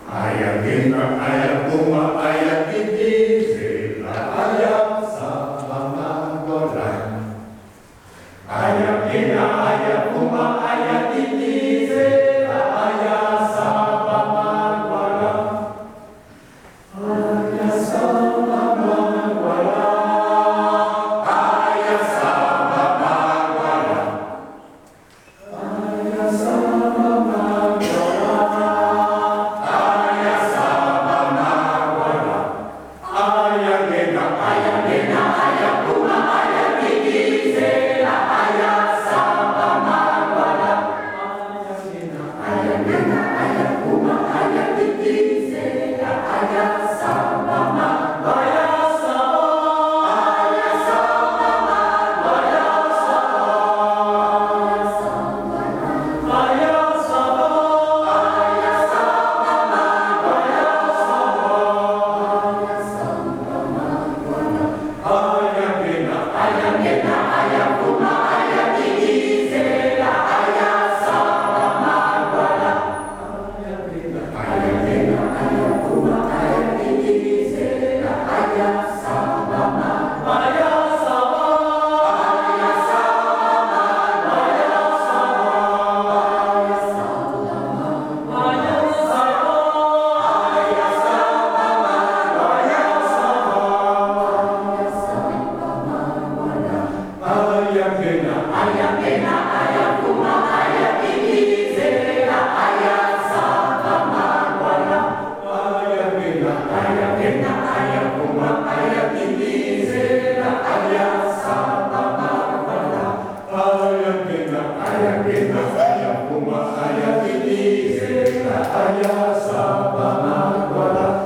Ayah gena, ayah bunga, ayah titi, sila ayah sama golan. Ayah gena, ayah bunga, ayah titi, sila ayah sama golan. Ayah sama golan. Ayah sama golan. Ayah sama golan.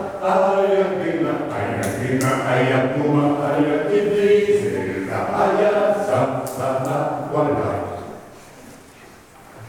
Ayah bunga, ayah titi, sila ayah